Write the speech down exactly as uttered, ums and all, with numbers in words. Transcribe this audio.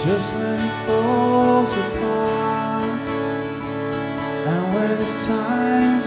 just when it falls apart, and when it's time